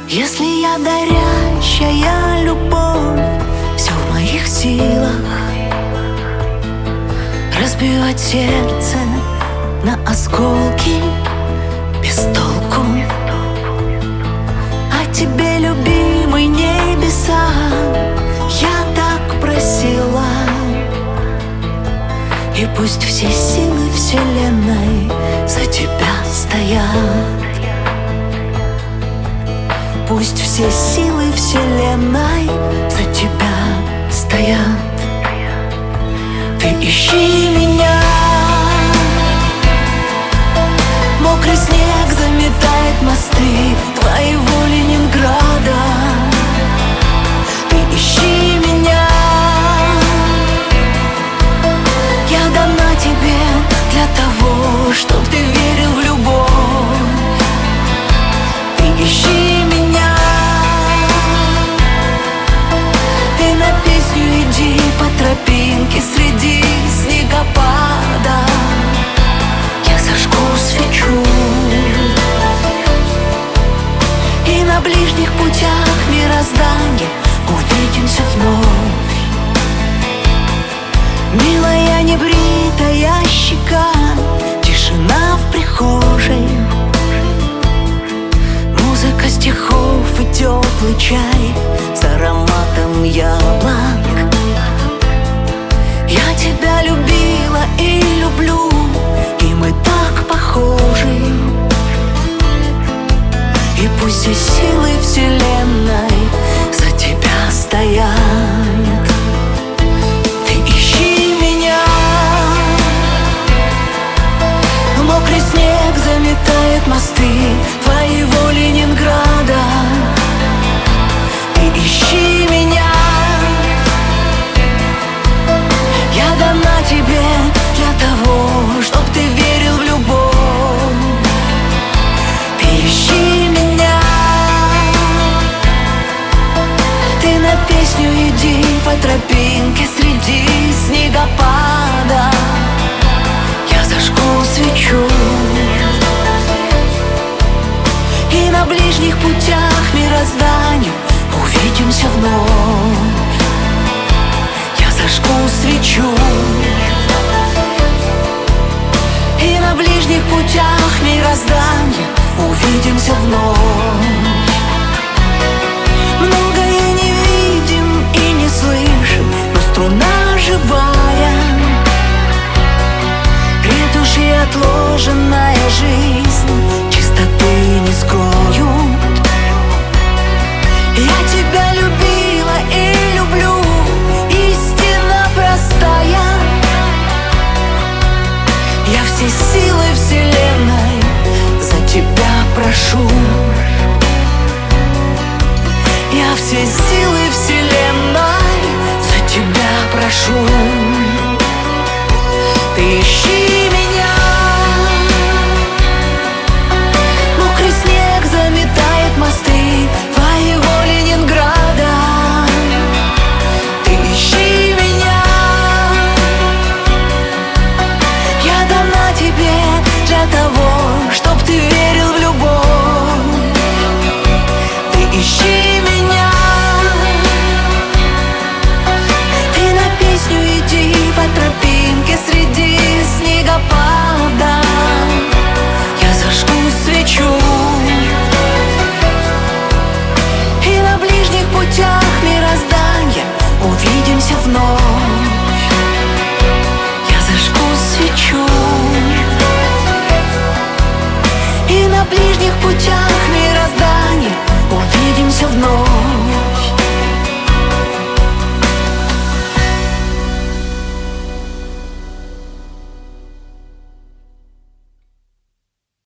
Если я горячая любовь, все в моих силах разбивать сердце на осколки без толку. А тебе, любимый, небеса, я так просила. И пусть все силы вселенной за тебя стоят. Пусть все силы вселенной за тебя стоят. Ты ищи меня. Мокрый снег заметает мосты твоего Ленинграда. Ты ищи меня. Я дана тебе для того, чтоб ты верил в любовь. Ты ищи меня. Ты на песню иди по тропинке среди снегопада. Я зажгу свечу, и на ближних путях мироздания увидимся вновь. Милая небритая щека, тишина в прихожей, музыка стихов и теплый чай с ароматом яблок. Я тебя любила и люблю, и мы так похожи. И пусть все силы вселенной за тебя стоят. Ты ищи меня. Мокрый снег заметает мосты твоего Ленинграда. Ты ищи меня. Я дана тебе для того, чтоб ты верил в любовь. Ты ищи меня. Ты на песню иди по тропинке среди снегопада. Я зажгу свечу, и на ближних путях мироздания увидимся вновь. Я зажгу свечу, и на ближних путях мироздания увидимся вновь. Многое не видим и не слышим, но струна живая. Ретуши отложенная жизнь чистоты не скроют. Я тебя любила и люблю, истина простая. Я все силы вселенной за тебя прошу. Я все силы вселенной за тебя прошу. Ты ищи меня. Мокрый снег заметает мосты твоего Ленинграда. Ты ищи меня. Я дана тебе для того, чтоб ты верил в любовь. Ты ищи меня. Ты на песню иди по тропинке среди снегопада. Я зажгу свечу, и на ближних путях мироздания увидимся вновь. Я зажгу свечу, и на ближних путях мироздания увидимся вновь.